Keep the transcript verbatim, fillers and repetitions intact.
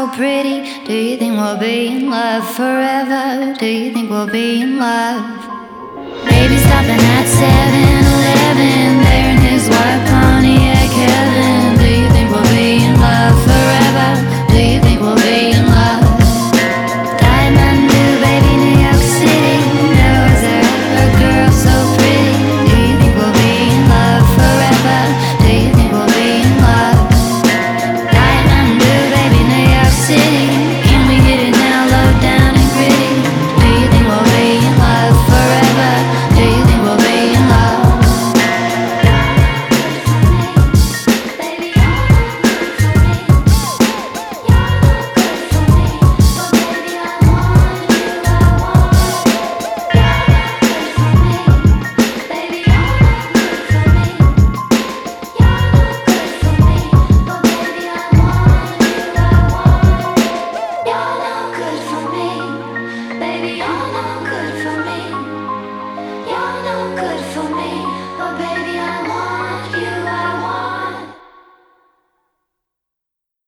so pretty. Do you think we'll be in love forever? Do you think we'll be in love? Baby stopping at seven eleven, there in his white Pontiac heaven. Do you think we'll be in love forever? Do you think we'll be in love? Diamond blue, baby, New York City. Never was there ever a girl so pretty. Do you think we'll be in love forever? Do you think we'll be in love? Diamond blue, baby, New York City. Can we get it now, low down and gritty? Do you think we'll be in love forever? Do you think we'll be in love? Baby, you're not good for me. You're not good for me. But baby, I want you, I want you. You're not good for me. Baby, you're not good for me. You're not good for me. But baby, I want you, I want you. You're not good for me. Baby, you're not good for me. You're not good for me. But baby, I want